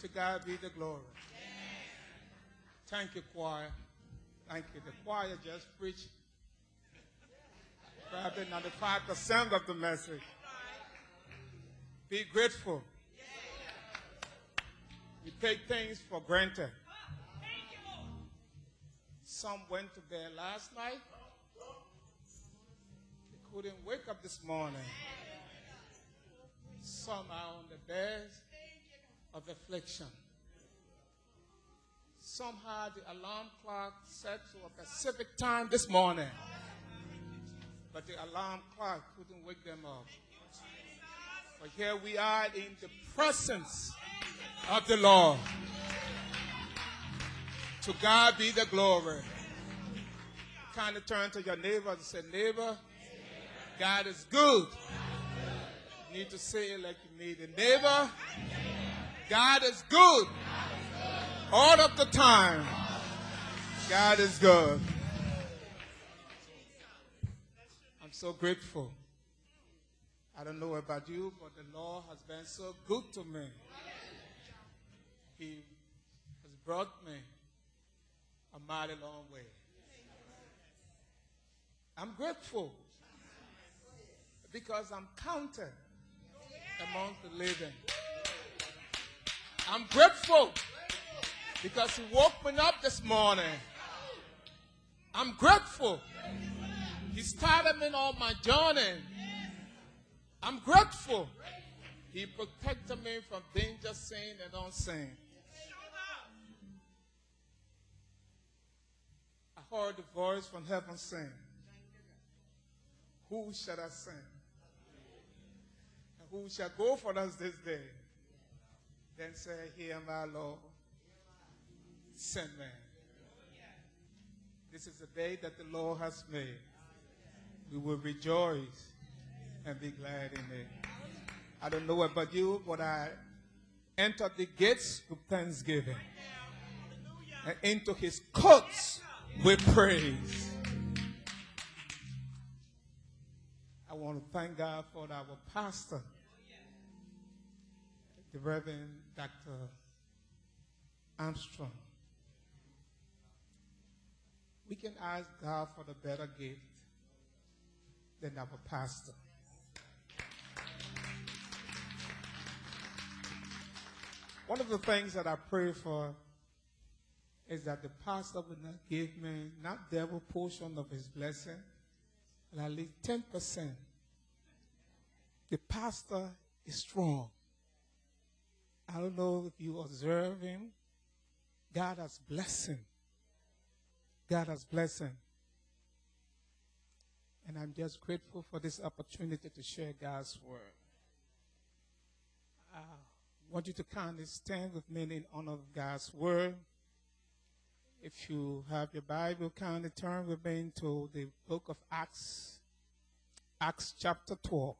To God be the glory. Thank you, choir. Thank you. The choir just preached probably 95% of the message. Be grateful. We take things for granted. Some went to bed last night. They couldn't wake up this morning. Some are on the bed of affliction. Somehow the alarm clock set to a specific time this morning, but the alarm clock couldn't wake them up. But here we are in the presence of the Lord. To God be the glory. Kind of turn to your neighbor and say, neighbor, God is good. You need to say it like you mean it. Neighbor, God is good. All of the time. God is good. I'm so grateful. I don't know about you, but the Lord has been so good to me. He has brought me a mighty long way. I'm grateful because I'm counted among the living. I'm grateful because He woke me up this morning. I'm grateful. He started me on my journey. I'm grateful. He protected me from danger seen and unseen. I heard the voice from heaven saying, who shall I send? And who shall go for us this day? Then say, here am I, Lord. Send me. This is the day that the Lord has made. We will rejoice and be glad in it. I don't know about you, but I entered the gates with thanksgiving and into His courts with praise. I want to thank God for our pastor, the Reverend Dr. Armstrong. We can ask God for the better gift than our pastor. One of the things that I pray for is that the pastor will not give me not double portion of his blessing, but at least 10%. The pastor is strong. I don't know if you observe him. God has blessed him. God has blessed him. And I'm just grateful for this opportunity to share God's word. I want you to kindly stand with me in honor of God's word. If you have your Bible, kindly turn with me into the book of Acts. Acts chapter 12.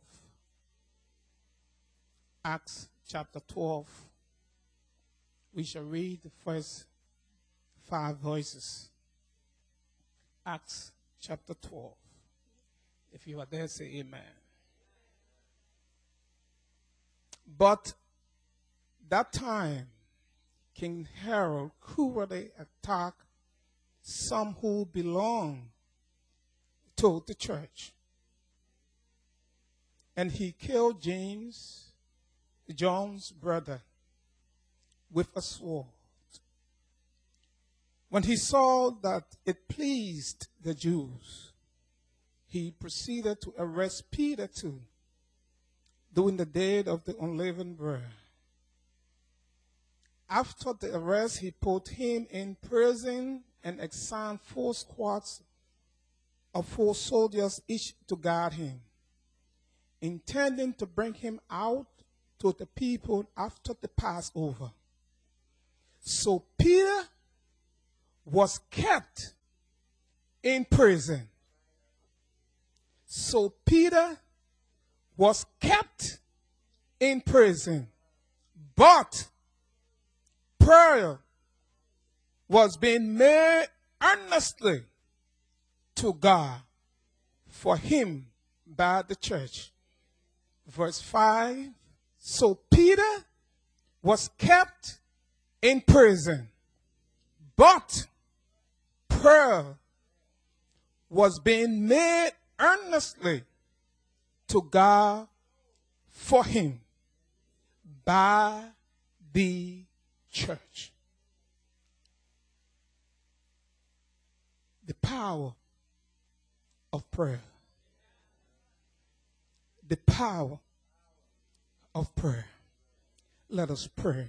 Acts chapter 12. We shall read the first 5 verses. Acts chapter 12. If you are there, say amen. But that time, King Herod cruelly attacked some who belonged to the church. And he killed James, John's brother, with a sword. When he saw that it pleased the Jews, he proceeded to arrest Peter too, during the day of the unleavened bread. After the arrest, he put him in prison and assigned 4 squads of 4 soldiers each to guard him, intending to bring him out to the people after the Passover. So Peter was kept in prison. So Peter was kept in prison. But prayer was being made earnestly to God for him by the church. Verse 5, so Peter was kept in prison. But prayer was being made earnestly to God for him by the church. The power of prayer. The power of prayer. Let us pray.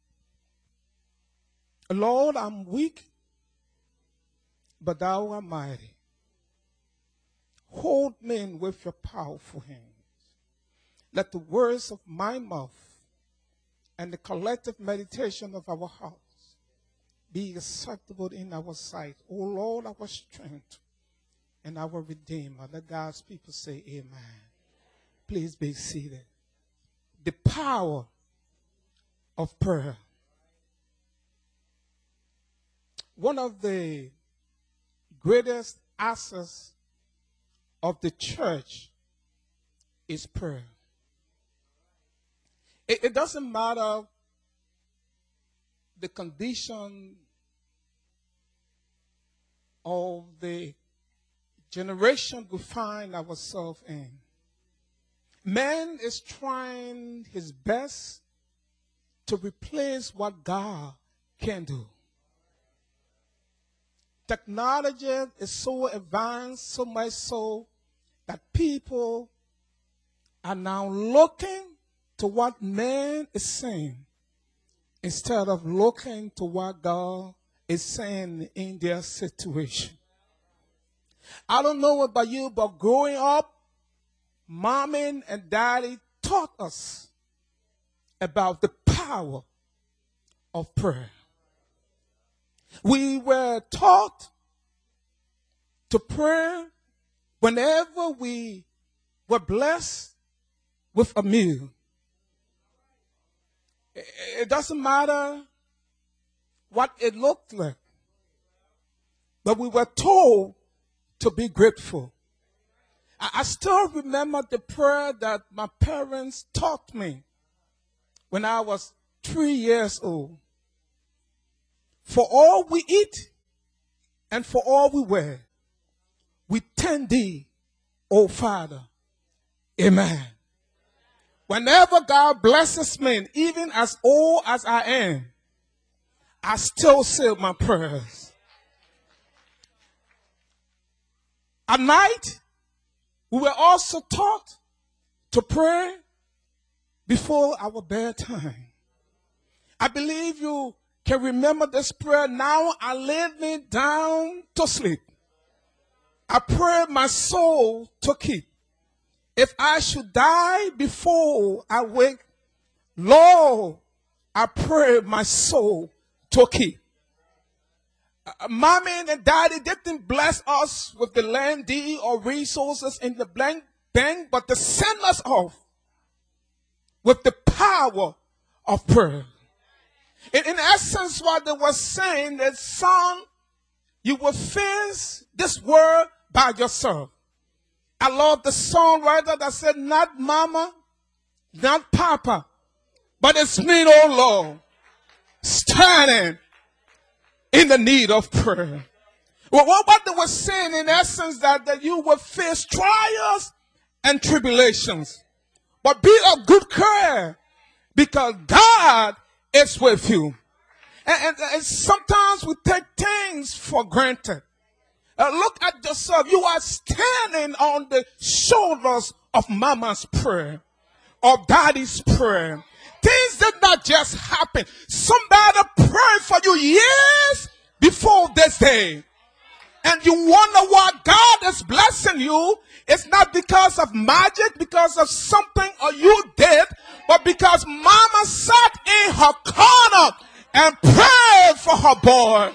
Lord, I'm weak, but thou art mighty. Hold me with your powerful hands. Let the words of my mouth and the collective meditation of our hearts be acceptable in our sight. O Lord, our strength and our Redeemer. Let God's people say amen. Please be seated. The power of prayer. One of the greatest assets of the church is prayer. It doesn't matter the condition of the generation we find ourselves in. Man is trying his best to replace what God can do. Technology is so advanced, so much so that people are now looking to what man is saying instead of looking to what God is saying in their situation. I don't know about you, but growing up, mommy and daddy taught us about the power of prayer. We were taught to pray whenever we were blessed with a meal. It doesn't matter what it looked like, but we were told to be grateful. I still remember the prayer that my parents taught me when I was 3 years old. For all we eat and for all we wear, we thank thee, O Father. Amen. Whenever God blesses me, even as old as I am, I still say my prayers. At night, we were also taught to pray before our bedtime. I believe you can remember this prayer. Now I lay me down to sleep. I pray my soul to keep. If I should die before I wake, Lord, I pray my soul to keep. Mommy and daddy didn't bless us with the land deed or resources in the bank, but they sent us off with the power of prayer. In essence, what they were saying is, son, you will face this world by yourself. I love the songwriter that said, not mama, not papa, but it's me, oh Lord, standing in the need of prayer. Well, what they were saying in essence that you will face trials and tribulations, but be of good courage because God is with you. And sometimes we take things for granted. Look at yourself. You are standing on the shoulders of mama's prayer or daddy's prayer. Things did not just happen. Somebody prayed for you years before this day. And you wonder why God is blessing you. It's not because of magic, because of something or you did, but because mama sat in her corner and prayed for her boy.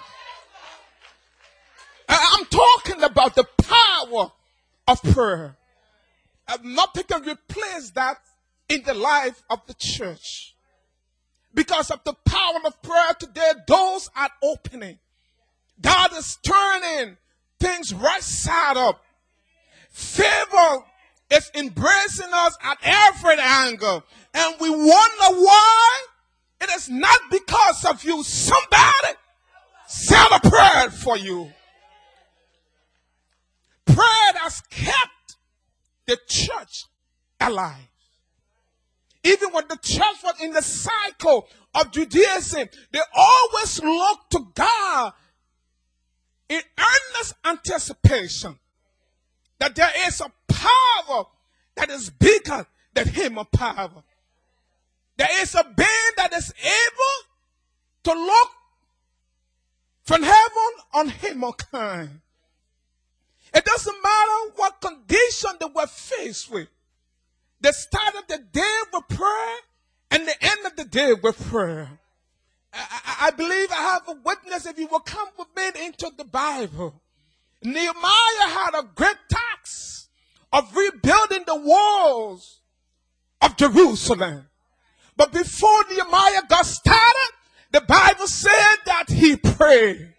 I'm talking about the power of prayer. Nothing can replace that in the life of the church. Because of the power of prayer today, doors are opening. God is turning things right side up. Favor is embracing us at every angle. And we wonder why. It is not because because of you, somebody said a prayer for you. Prayer has kept the church alive. Even when the church was in the cycle of Judaism, they always looked to God in earnest anticipation that there is a power that is bigger than human power. There is a being that is able to look from heaven on humankind. It doesn't matter what condition they were faced with. They started the day with prayer and the end of the day with prayer. I believe I have a witness. If you will come with me into the Bible, Nehemiah had a great task of rebuilding the walls of Jerusalem. But before Nehemiah got started, the Bible said that he prayed.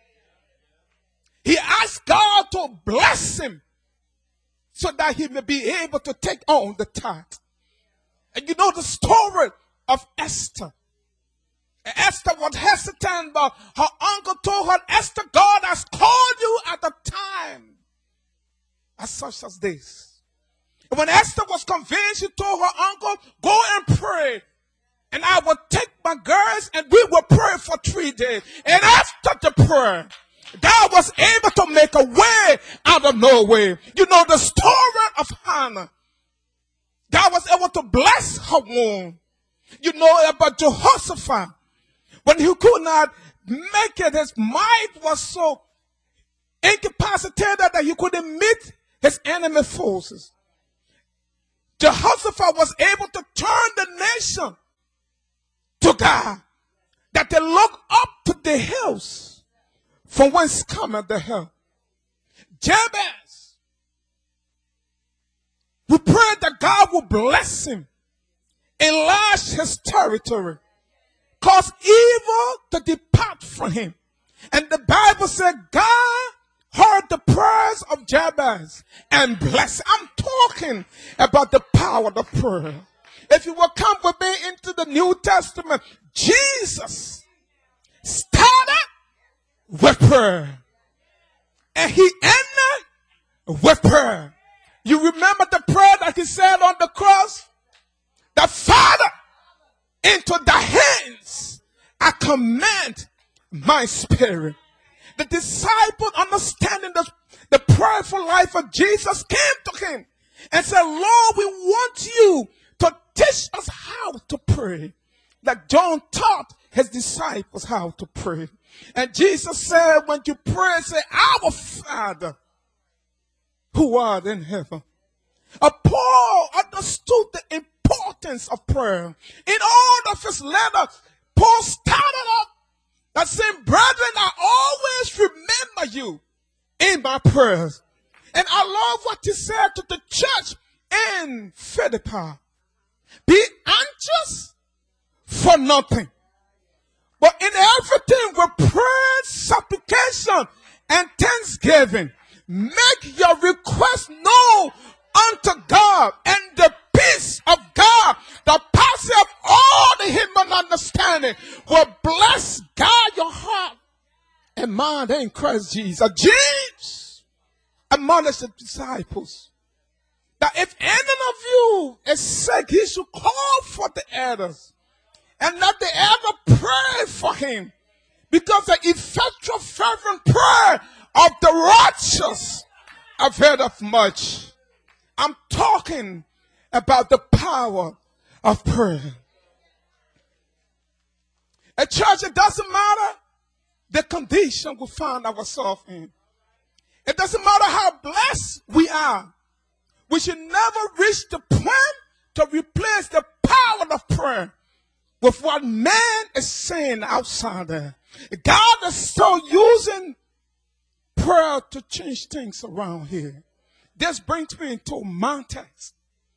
He asked God to bless him so that he may be able to take on the task. And you know the story of Esther. Esther was hesitant, but her uncle told her, Esther, God has called you at a time as such as this. And when Esther was convinced, she told her uncle, go and pray. And I will take my girls and we will pray for 3 days. And after the prayer, God was able to make a way out of no way. You know the story of Hannah. God was able to bless her womb. You know about Jehoshaphat. When he could not make it, his mind was so incapacitated that he couldn't meet his enemy forces. Jehoshaphat was able to turn the nation to God, that they look up to the hills from whence cometh the help. Jabez, we pray that God will bless him, enlarge his territory, cause evil to depart from him. And the Bible said God heard the prayers of Jabez and blessed. I'm talking about the power of prayer. If you will come with me into the New Testament, Jesus started with prayer. And he ended with prayer. You remember the prayer that he said on the cross? The Father, into thy hands I commend my spirit. The disciple, understanding the prayerful life of Jesus, came to him and said, Lord, we want you to teach us how to pray. Like John taught his disciples how to pray. And Jesus said, when you pray, say, Our Father, who art in heaven. Paul understood the importance of prayer. In all of his letters, Paul started off by saying, brethren, I always remember you in my prayers. And I love what he said to the church in Philippi. Be anxious for nothing, but in everything with prayer, supplication, and thanksgiving, make your request known unto God, and the peace of God, the passing of all the human understanding, will bless God your heart and mind in Christ Jesus. James admonished the disciples that if any of you is sick, he should call for the elders and let the elder pray for him, because the effectual fervent prayer of the righteous availeth much. I'm talking about the power of prayer. A church, it doesn't matter the condition we find ourselves in. It doesn't matter how blessed we are. We should never reach the point to replace the power of prayer with what man is saying outside there. God is still using prayer to change things around here. This brings me into my text.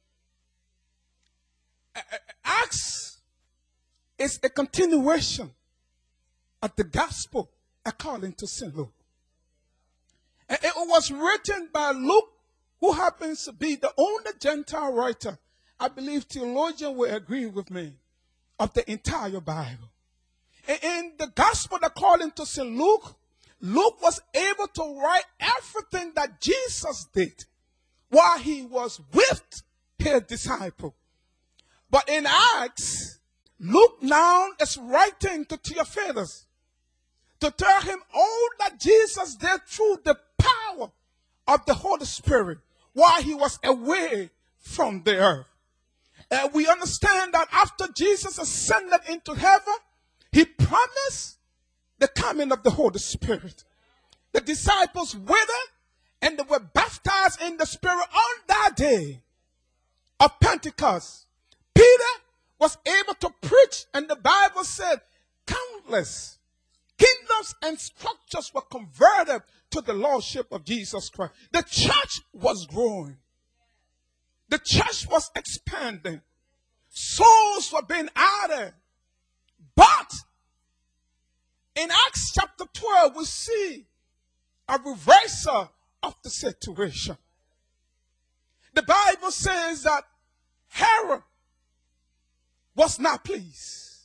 Acts is a continuation of the gospel according to St. Luke. It was written by Luke, who happens to be the only Gentile writer, I believe theologians will agree with me, of the entire Bible. in the gospel according to St. Luke, Luke was able to write everything that Jesus did while he was with his disciple. But in Acts, Luke now is writing to Theophilus to tell him all that Jesus did through the power of the Holy Spirit while he was away from the earth. And we understand that after Jesus ascended into heaven, he promised the coming of the Holy Spirit. The disciples waited and they were baptized in the Spirit on that day of Pentecost. Peter was able to preach, and the Bible said countless kingdoms and structures were converted to the Lordship of Jesus Christ. The church was growing. The church was expanding. Souls were being added. But in Acts chapter 12, we see a reversal of the situation. The Bible says that Herod was not pleased.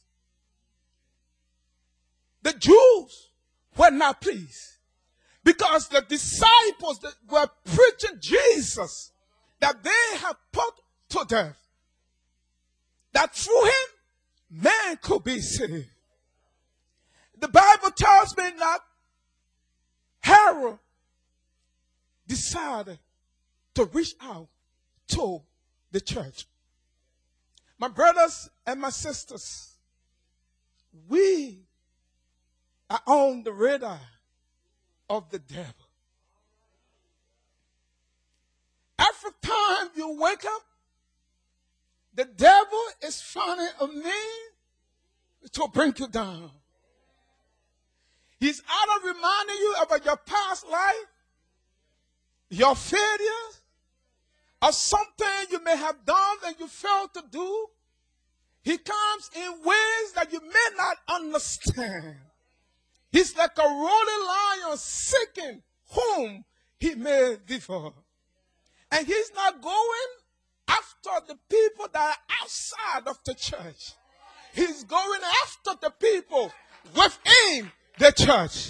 The Jews were not pleased because the disciples that were preaching Jesus that they have put to death, that through him man could be saved. The Bible tells me that Herod decided to reach out to the church. My brothers and my sisters, we are on the radar of the devil. Every time you wake up, the devil is finding a means to bring you down. He's either reminding you about your past life, your failures, or something you may have done and you failed to do. He comes in ways that you may not understand. He's like a roaring lion seeking whom he may devour. And he's not going after the people that are outside of the church. He's going after the people within the church.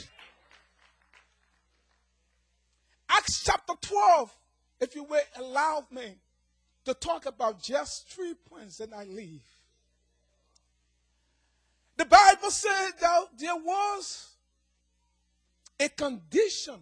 Acts chapter 12, if you will allow me to talk about just 3 points, and I leave. The Bible said that there was a condition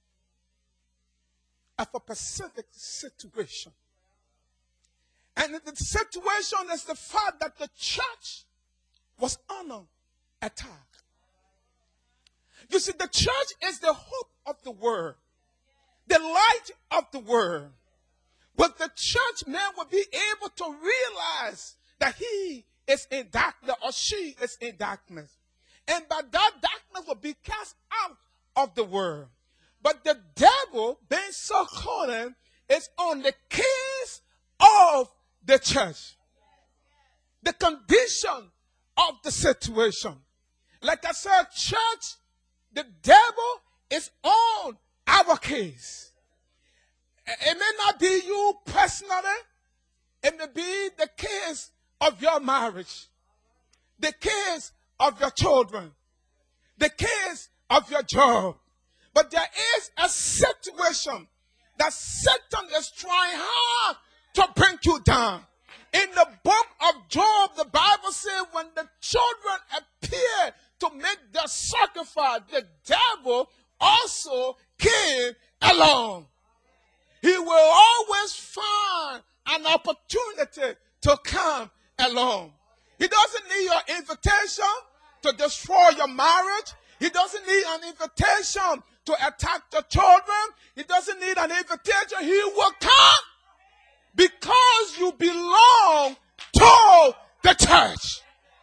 of a specific situation. And the situation is the fact that the church was under attack. You see, the church is the hope of the world, the light of the world. But the church man will be able to realize that he is in darkness or she is in darkness. And by that darkness will be cast out of the world. But the devil, being so cunning, is on the keys of the church. The condition of the situation. Like I said, church, the devil is on our case. It may not be you personally. It may be the case of your marriage, the case of your children, the case of your job. But there is a situation that Satan is trying hard to bring you down. In the book of Job, the Bible says when the children appeared to make their sacrifice, the devil also came along. He will always find an opportunity to come along. He doesn't need your invitation to destroy your marriage. He doesn't need an invitation to attack the children. He doesn't need an invitation. He will come because you belong to the church.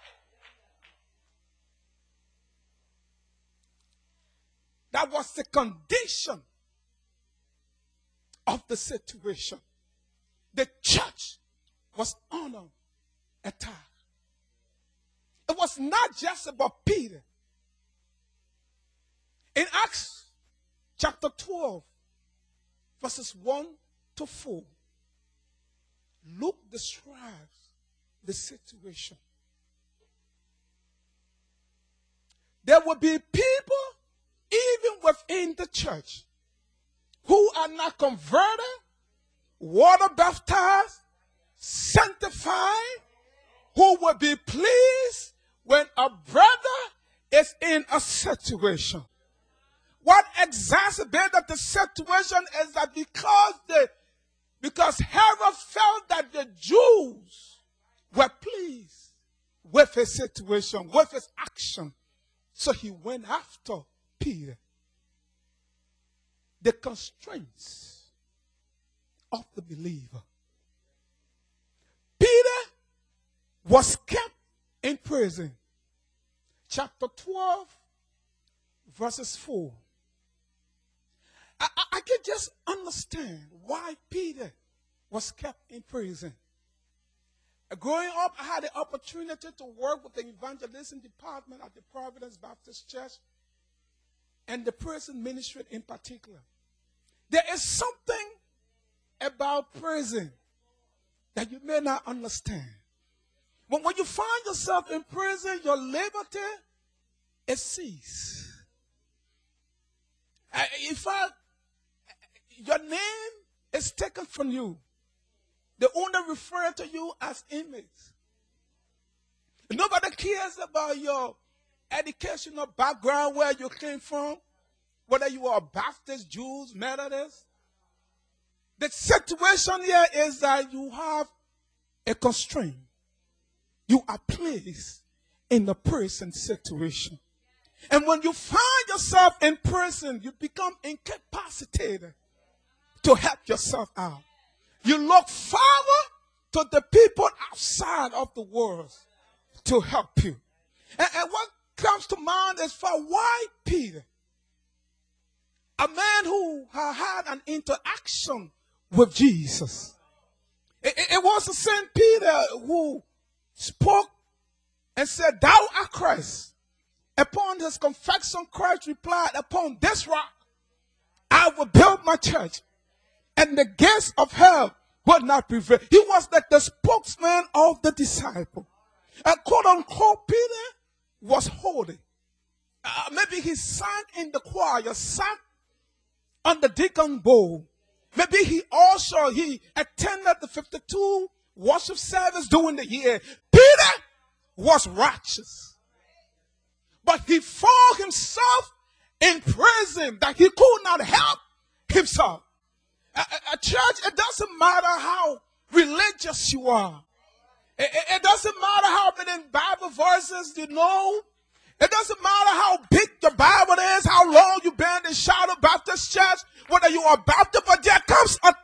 That was the condition of the situation. The church was under attack. It was not just about Peter. In Acts chapter 12, verses 1 to 4, Luke describes the situation. there will be people, even within the church, who are not converted, water baptized, sanctified, who will be pleased when a brother is in a situation. What exacerbated the situation is that because Herod felt that the Jews were pleased with his situation, with his action, so he went after Peter. The constraints of the believer. Peter was kept in prison. Chapter 12, verses 4. I can just understand why Peter was kept in prison. Growing up, I had the opportunity to work with the evangelism department at the Providence Baptist Church and the prison ministry in particular. There is something about prison that you may not understand. When you find yourself in prison, your liberty is seized. In fact, your name is taken from you. They only refer to you as inmates. Nobody cares about your educational background, where you came from, whether you are Baptist, Jews, Methodist. The situation here is that you have a constraint. You are placed in the prison situation. And when you find yourself in prison, you become incapacitated to help yourself out. You look forward to the people outside of the world to help you. And what comes to mind is for why Peter, a man who had an interaction with Jesus. It was the same Peter who spoke and said, "Thou art Christ." Upon his confession, Christ replied, "Upon this rock I will build my church, and the gates of hell will not prevail." He was like the spokesman of the disciple. And quote unquote, Peter was holy. Maybe he sang in the choir, sat on the deacon bowl. Maybe he attended the 52 worship service during the year. Peter was righteous. But he found himself in prison that he could not help himself. A church, it doesn't matter how religious you are. It doesn't matter how many Bible verses you know. It doesn't matter how big your Bible is, how long you've been in Shadow Baptist Church, whether you are Baptist, but there comes a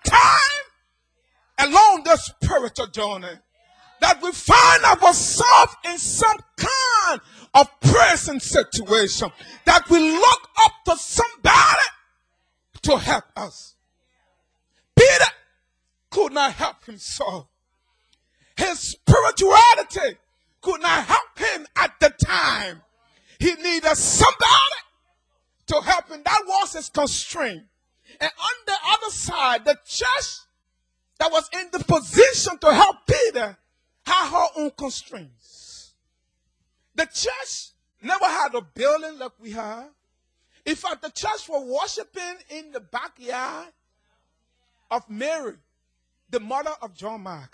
time along the spiritual journey that we find ourselves in some kind of prison situation, that we look up to somebody to help us. Peter could not help himself. His spirituality could not help him at the time. He needed somebody to help him. That was his constraint. And on the other side, the church that was in the position to help Peter had her own constraints. The church never had a building like we have. In fact, the church was worshiping in the backyard of Mary, the mother of John Mark.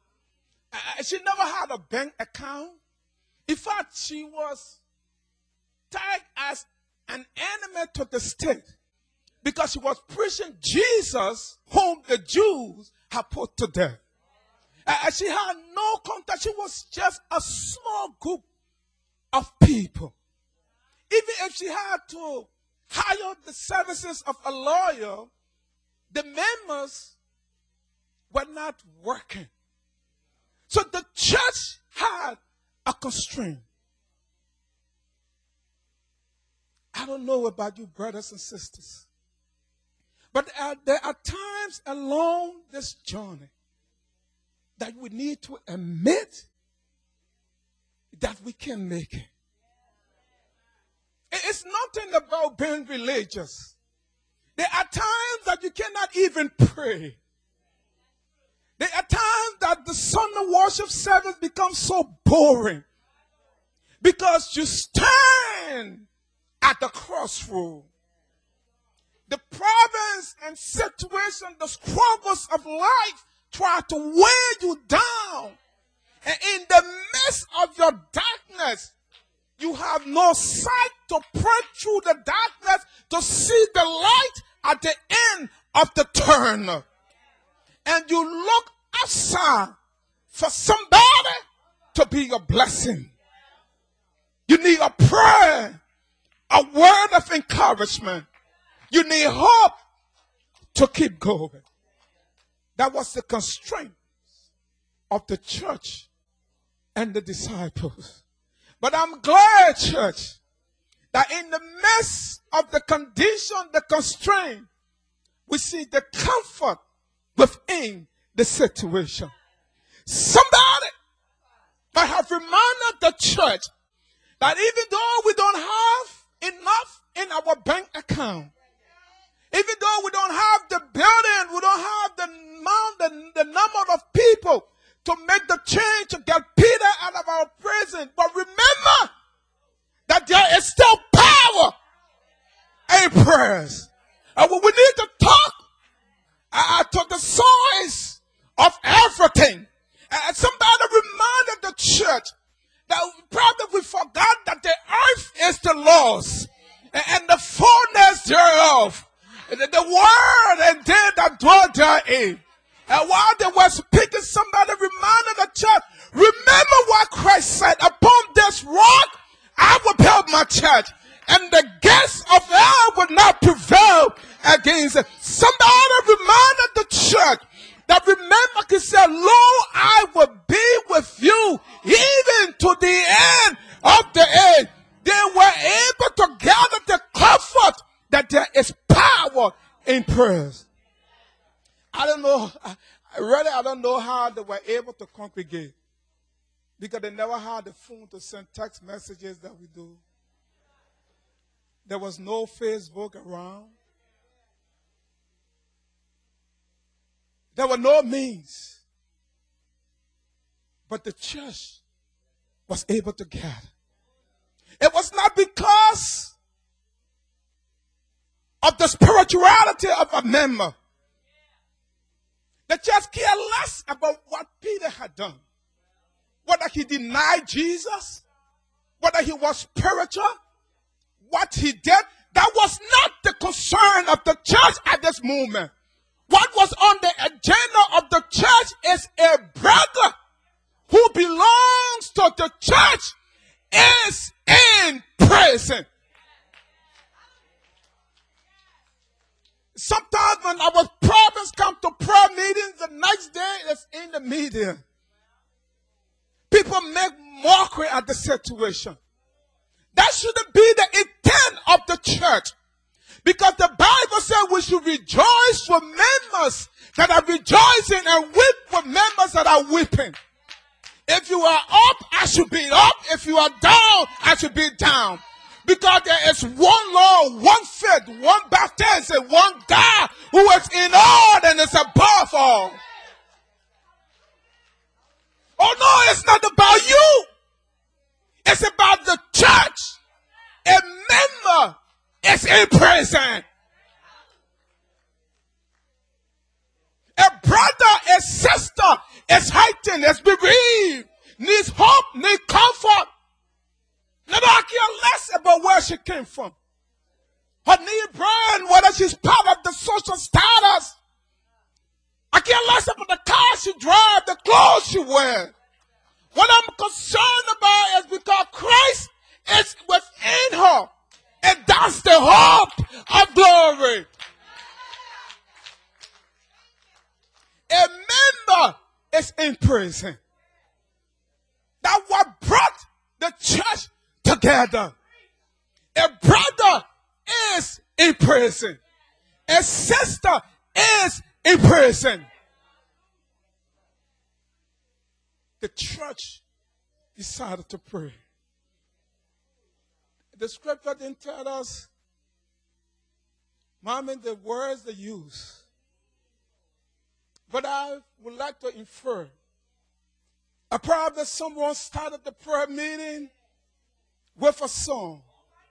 She never had a bank account. In fact, she was tagged as an enemy to the state because she was preaching Jesus, whom the Jews had put to death. She had no contact. She was just a small group of people. Even if she had to hire the services of a lawyer, the members were not working. So the church had a constraint. I don't know about you, brothers and sisters, but there are times along this journey that we need to admit that we can make it. It's nothing about being religious. There are times that you cannot even pray. There are times that the Sunday worship service becomes so boring because you stand stand at the crossroad. The problems and situations, the struggles of life try to weigh you down. And in the midst of your darkness, you have no sight to break through the darkness to see the light at the end of the tunnel. And you look outside for somebody to be your blessing. You need a prayer, a word of encouragement. You need hope to keep going. That was the constraint of the church and the disciples. But I'm glad, church, that in the midst of the condition, the constraint, we see the comfort within the situation. Somebody might have reminded the church that even though we don't have enough in our bank account, even though we don't have the building, we don't have the amount, the number of people to make the change to get Peter out of our prison. But remember that there is still power in prayers. And we need to talk to the source of everything. And somebody reminded the church that probably we forgot that the earth is the Lord's and the fullness thereof. The word and they that dwell therein. And while they were speaking, somebody reminded the church, remember what Christ said, upon this rock I will build my church, and the gates of hell will not prevail against it. Somebody reminded the church that remember, he said, lo, I will be with you even to the end of the age. They were able to gather the comfort that there is power in prayers. I don't know. I don't know how they were able to congregate. Because they never had the phone to send text messages that we do. There was no Facebook around. There were no means. But the church was able to gather. It was not because of the spirituality of a member. The church cared less about what Peter had done. Whether he denied Jesus, whether he was spiritual, what he did, that was not the concern of the church at this moment. What was on the agenda of the church is a brother who belongs to the church is in prison. Sometimes when our problems come to prayer meetings, the next day it's in the media. People make mockery at the situation. That shouldn't be the intent of the church. Because the Bible says we should rejoice for members that are rejoicing and weep for members that are weeping. If you are up, I should be up. If you are down, I should be down. Because there is one Lord, one faith, one baptism, one God who is in all and is above all. Oh no, it's not about you. It's about the church. A member is in prison. A brother, a sister is hurting, is bereaved, needs hope, needs comfort. Never care less about where she came from. Her need brand, whether she's part of the social status. I care less about the car she drives, the clothes she wears. What I'm concerned about is because Christ is within her. And that's the hope of glory. A member is in prison. That's what brought the church together. A brother is in prison. A sister is in prison. The church decided to pray. The scripture didn't tell us, the words they use. But I would like to infer. Probably someone started the prayer meeting with a song.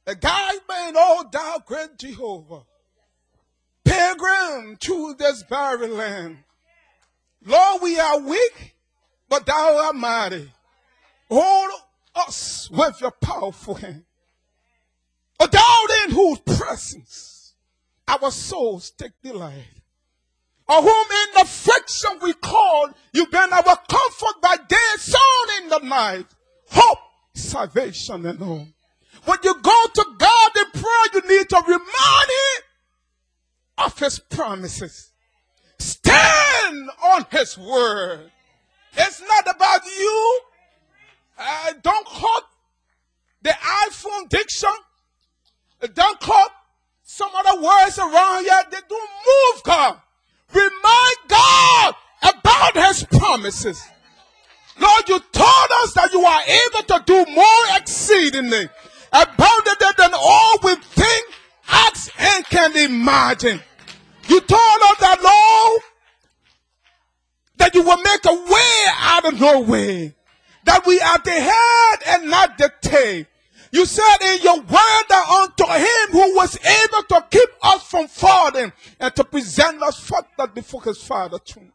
A guy made, oh thou great Jehovah, pilgrim to this barren land. Lord, we are weak, but thou art mighty. Hold us with your powerful hand. O thou in whose presence our souls take delight. Of whom in the friction we call, you've been our comfort by day, sun in the night. Hope, salvation, and all. When you go to God in prayer, you need to remind Him of His promises. Stand on His word. It's not about you. Don't quote the iPhone diction. Don't quote some other words around here. They don't move God. Remind God about His promises. Lord, you told us that you are able to do more exceedingly, abundantly than all we think, ask, and can imagine. You told us that, Lord, that you will make a way out of no way, that we are the head and not the tail. You said in your word that unto Him who was able to keep us from falling and to present us faultless before His Father throne.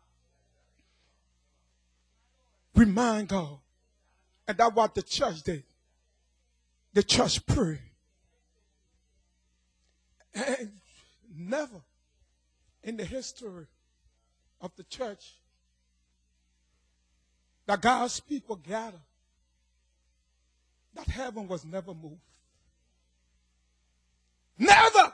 Remind God. And that's what the church did. The church prayed. And never in the history of the church that God's people gathered, that heaven was never moved. Never.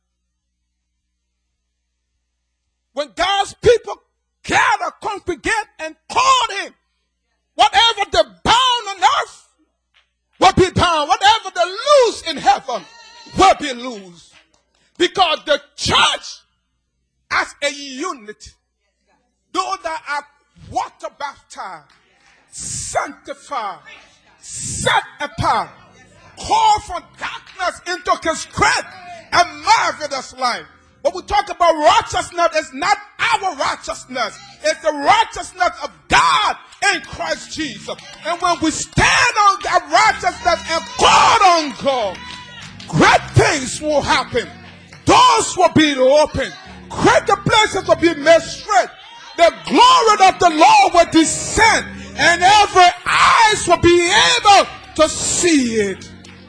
When God's people gather, congregate, and call Him, whatever they bound on earth will be bound. Whatever they loose in heaven will be loose. Because the church as a unit, those that are water baptized, sanctified, set apart, called from darkness into His great and marvelous light. When we talk about righteousness, it's not our righteousness. It's the righteousness of God in Christ Jesus. And when we stand on that righteousness and call on God, great things will happen. Doors will be open. Greater places will be made straight. The glory of the Lord will descend, and every eyes will be able to see it.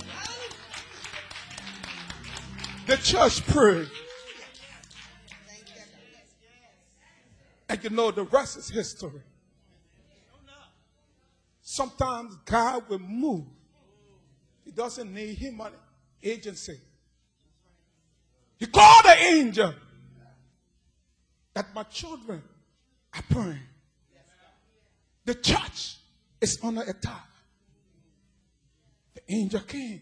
The church prayed. And you know the rest is history. Sometimes God will move. He doesn't need human agency. He called the angel that my children are praying. The church is under attack. The angel came.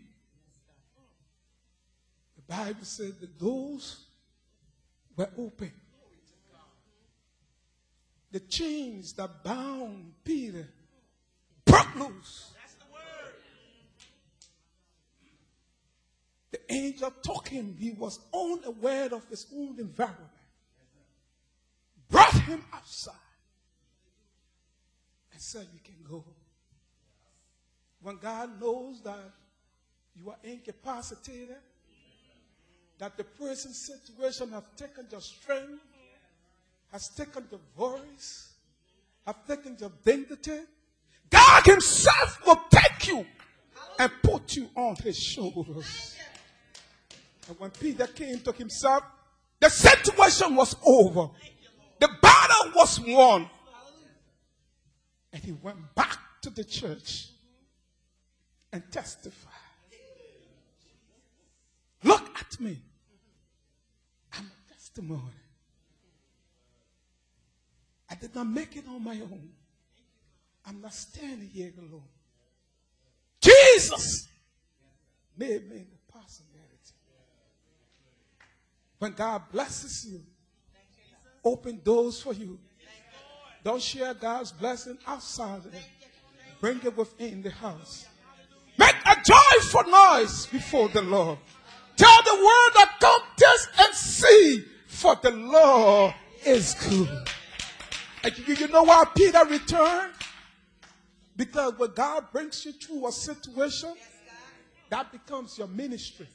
The Bible said the doors were open. The chains that bound Peter broke loose. That's the word. The angel took him. He was unaware of his own environment. Brought him outside and said, you can go. When God knows that you are incapacitated, that the present situation has taken your strength, has taken your voice, has taken your dignity, God Himself will take you and put you on His shoulders. And when Peter came to himself, the situation was over. The battle was won. And he went back to the church and testified. Look at me. I'm a testimony. I did not make it on my own. I'm not standing here alone. Jesus made me the possibility. When God blesses you, open doors for you. Don't share God's blessing outside of it. Bring it within the house. Make a joyful noise before the Lord. Tell the world that come taste and see, for the Lord is good. You know why Peter returned? Because when God brings you through a situation that becomes your ministry.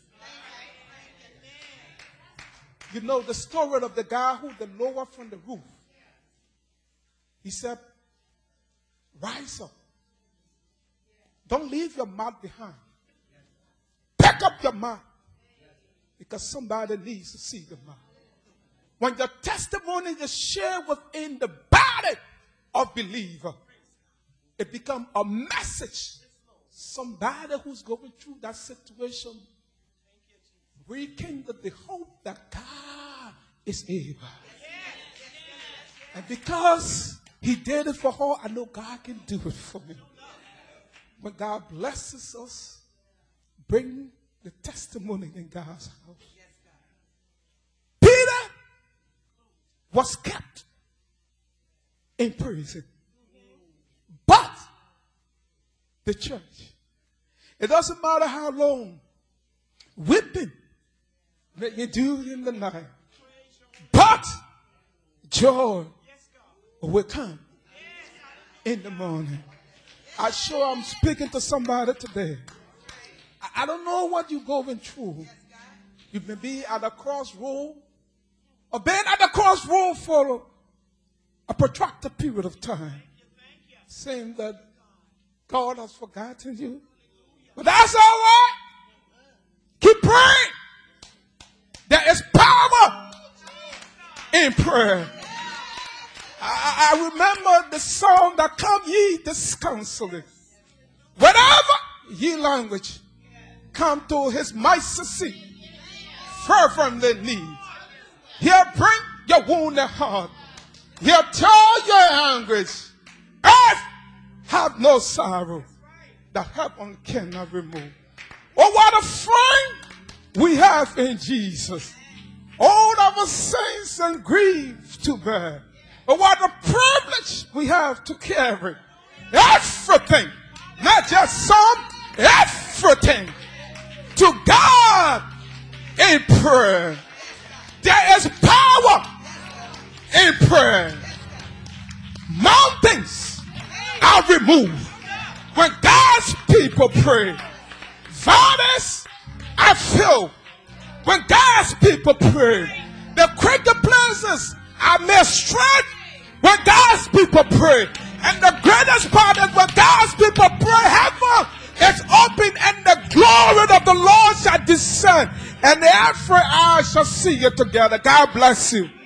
You know the story of the guy who they lowered from the roof. He said, rise up. Don't leave your mat behind. Pick up your mat. Because somebody needs to see the mat. When your testimony is shared within the body of believer, it becomes a message. Somebody who's going through that situation, rekindle the hope that God is able. And because he did it for her, I know God can do it for me. When God blesses us, bring the testimony in God's house. Peter was kept in prison. But the church, it doesn't matter how long, whipping may you do in the night, but joy will come in the morning. I'm sure I'm speaking to somebody today. I don't know what you're going through. You may be at a crossroad or been at the crossroad for a protracted period of time, saying that God has forgotten you. But that's all right. Keep praying. There is power in prayer. I remember the song that come ye discounseling. Whatever ye language, come to his mercy seat. Fervently need. He'll bring your wounded heart. He'll tell your anguish. Earth have no sorrow that heaven cannot remove. Oh, what a friend we have in Jesus. All our sins and grief to bear. Oh, what a privilege we have to carry everything, not just some, everything to God in prayer. There is power in prayer. Mountains are removed when God's people pray. Valleys are filled when God's people pray. The crooked places are made straight when God's people pray. And the greatest part is when God's people pray, heaven is open and the glory of the Lord shall descend and every eye shall see you together. God bless you.